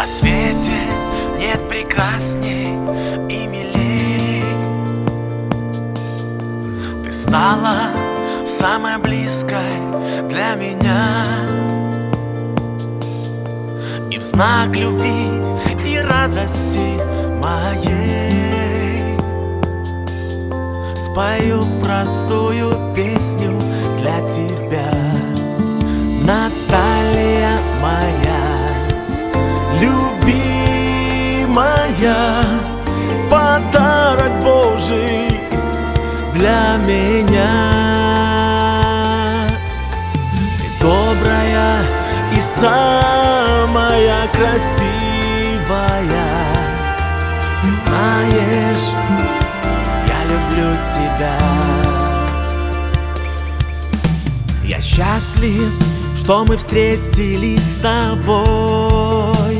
На свете нет прекрасней и милей. Ты стала самой близкой для меня, и в знак любви и радости моей спою простую песню для тебя. Наталья моя, любимая, подарок Божий для меня. Ты добрая и самая красивая. Ты знаешь, я люблю тебя. Я счастлив, что мы встретились с тобой.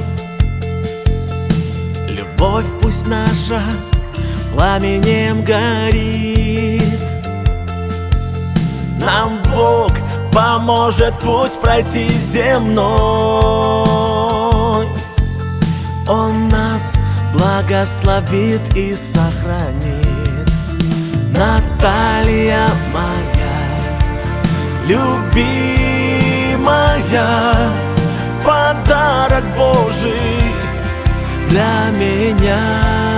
Любовь пусть наша пламенем горит. Нам Бог поможет путь пройти земной. Он нас благословит и сохранит. Наталья моя, любимая, подарок Божий для меня.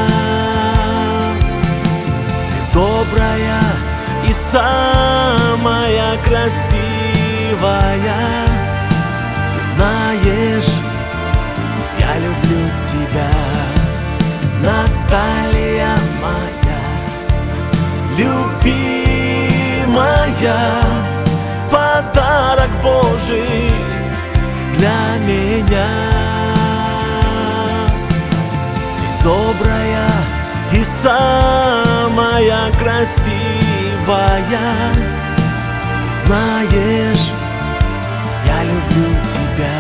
Ты добрая и самая красивая. Ты знаешь, я люблю тебя. Наталья моя, любимая, подарок Божий для меня. Ты добрая и самая красивая. Ты знаешь, я люблю тебя.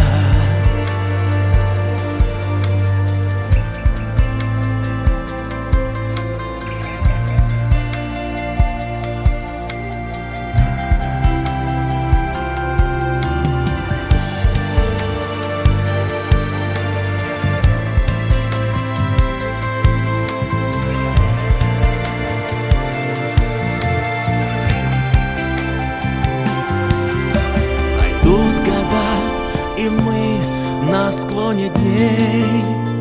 И мы на склоне дней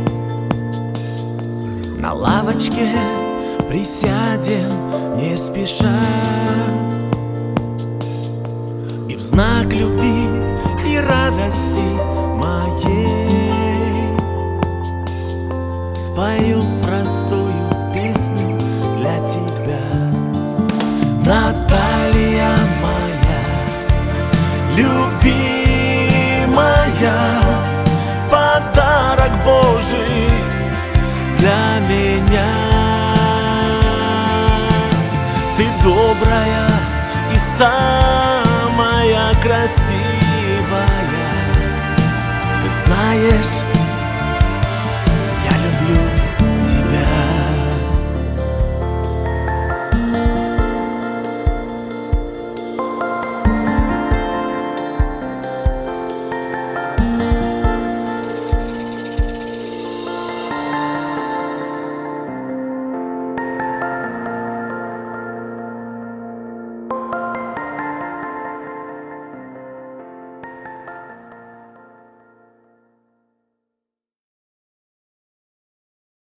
на лавочке присядем не спеша, и в знак любви и радости моей спою простую песню для тебя. Наталья моя, любимая, подарок Божий для меня. Ты добрая и самая красивая. Ты знаешь,